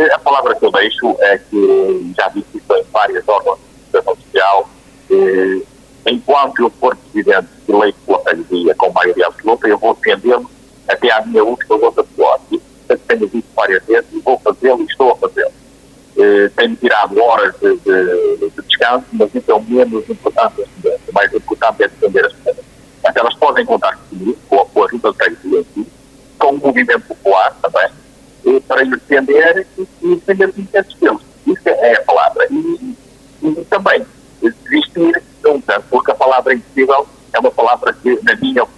A palavra que eu deixo é que, já disse isso em várias órgãos de comunicação social, enquanto eu for presidente eleito pela freguesia com maioria absoluta, eu vou defendê-lo até à minha última gota de suor. Isso tenho dito várias vezes e vou fazê-lo e estou a fazê-lo. Tenho tirado horas de descanso, mas isso é o menos importante. O mais importante é defender as pessoas. Mas elas podem contar comigo, com a Junta de Freguesia, com o movimento popular também, para lhe defender e defender os interesses deles. Isso é a palavra. E também desistir, porque a palavra impossível é uma palavra que, na minha opinião,